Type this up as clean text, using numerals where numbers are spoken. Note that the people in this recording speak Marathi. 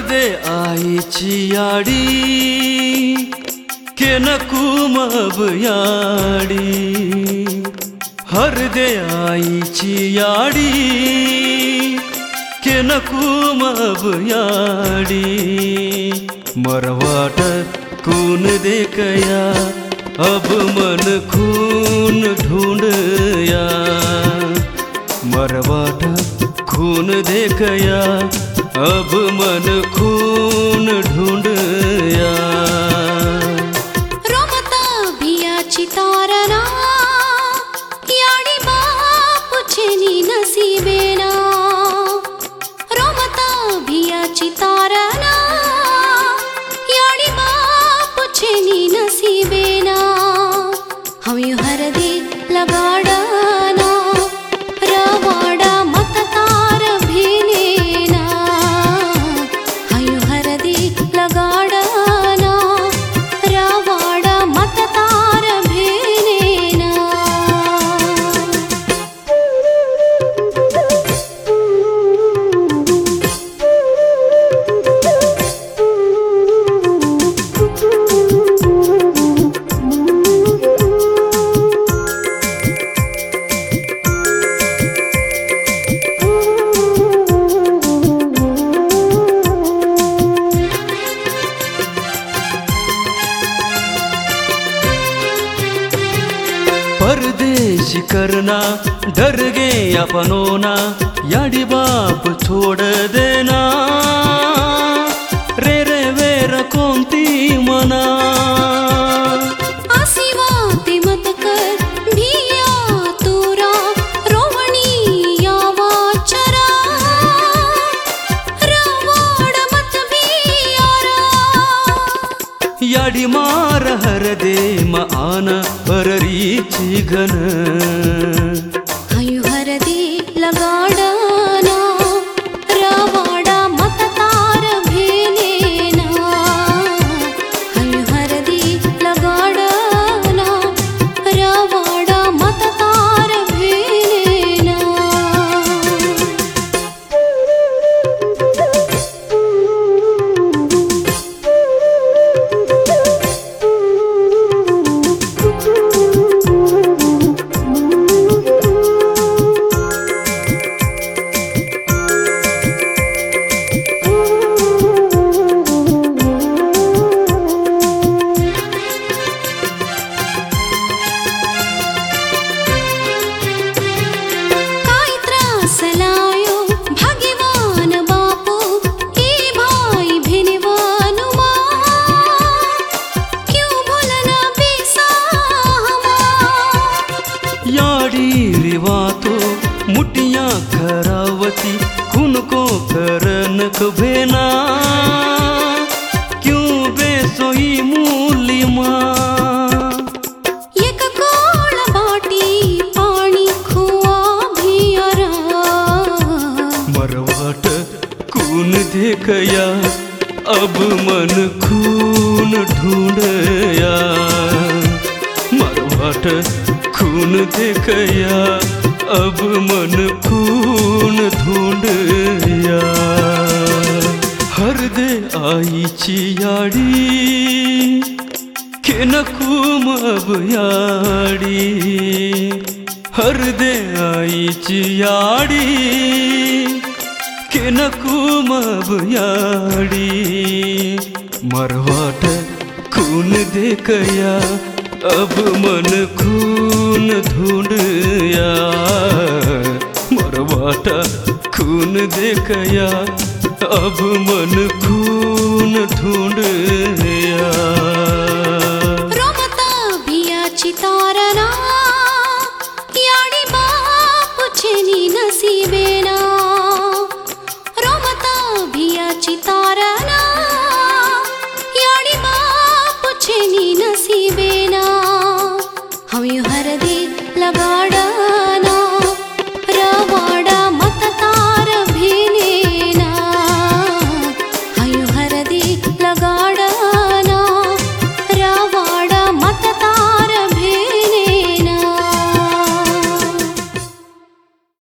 हरदे आईची याडी केनको मब याडी हरदे आईची याडी केनको मब याडी मरवाट कौन देखया अब मन खून ढूंढया मरवाट खून देखया अब मन खून ढूंढया रोमता भियाची तारणा याडी बापुचेनी नसीबेना रोमता भियाची तारणा याडी बापुचेनी नसीबेना हवी हरदे लगाडाना रवाडा मततार भेनेना हवी हरदे लगाडाना रवाडा मततार भेनेना परदेशी करना डर गे अपनोना याडी बाप छोड़ देना रे रे वेर कोणती मना आसिवाते मत कर भिया तुरा रोवणी यावा चरा रवाड मत भियारा याडी मार हरदे म आन पररीची घन हयु हरदे लगाडाना रवाडा मततार भेनेना हयु हरदे लगाडाना रवाडा मततार भेनेना सलायो भगवान बापू ए भाई भिनवानुमा क्यों भूलना बेसाहमा याडी रिवातो मुटिया खरावती कुनको करनक भेना क्यों बेसोई मूलिमा एक कोळ बाटी पाणी खुआ भियारा मरवाट खून देखया अब मन खून ढूंढया मरवाट खून देखया अब मन खून ढूंढया हरदे आईची याडी केनको मब याडी हरदे आईची याडी केनको मब याडी मरवाट खून देखया अब मन खून ढूंढया मरवाट खून देखया अब मन खून ढूंढया रोमता भियाची तारणा याडी बापुचेनी नसीबेना रोमता भियाची तारणा याडी बापुचेनी नसीबेना हवी हरदे लगाड